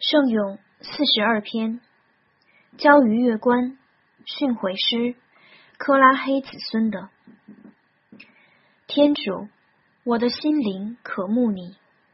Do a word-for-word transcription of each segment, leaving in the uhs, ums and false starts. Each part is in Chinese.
圣咏四十二篇，交于月关，训诲师，科拉黑子孙的。天主，我的心灵渴慕你，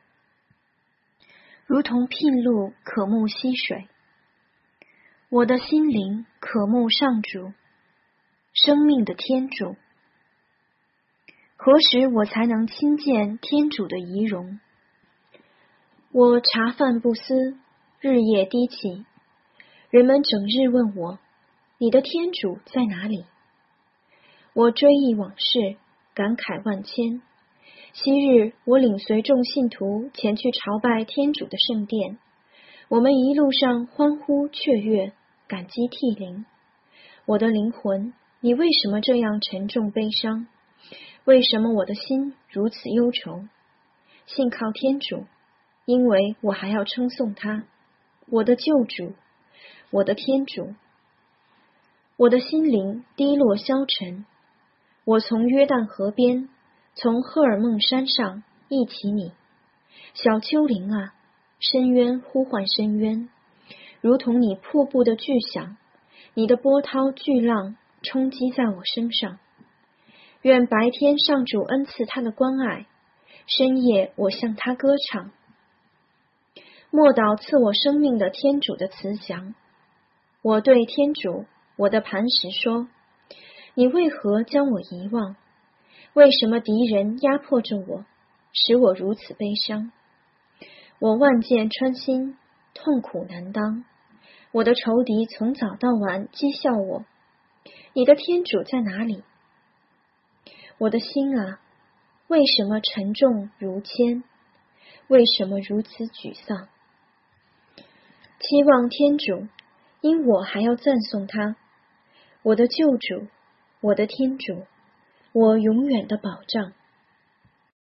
如同牝鹿渴慕溪水。我的心灵渴慕上主，生命的天主。何时我才能亲见天主的仪容？我茶饭不思，日夜低泣，人们整日问我，你的天主在哪里？我追忆往事，感慨万千。昔日我领随众信徒前去朝拜天主的圣殿，我们一路上欢呼雀跃，感激涕零。我的灵魂，你为什么这样沉重悲伤？为什么我的心如此忧愁？信靠天主，因为我还要称颂他，我的救主，我的天主。我的心灵低落消沉，我从约旦河边，从赫尔孟山上忆起你。小丘陵啊，深渊呼唤深渊，如同你瀑布的巨响，你的波涛巨浪冲击在我身上。愿白天上主恩赐他的关爱，深夜我向他歌唱。默祷赐我生命的天主的慈祥。我对天主，我的磐石说，你为何将我遗忘？为什么敌人压迫着我，使我如此悲伤？我万箭穿心，痛苦难当。我的仇敌从早到晚讥笑我，你的天主在哪里？我的心啊，为什么沉重如铅？为什么如此沮丧？期望天主，因我还要赞颂他，我的救主，我的天主，我永远的保障。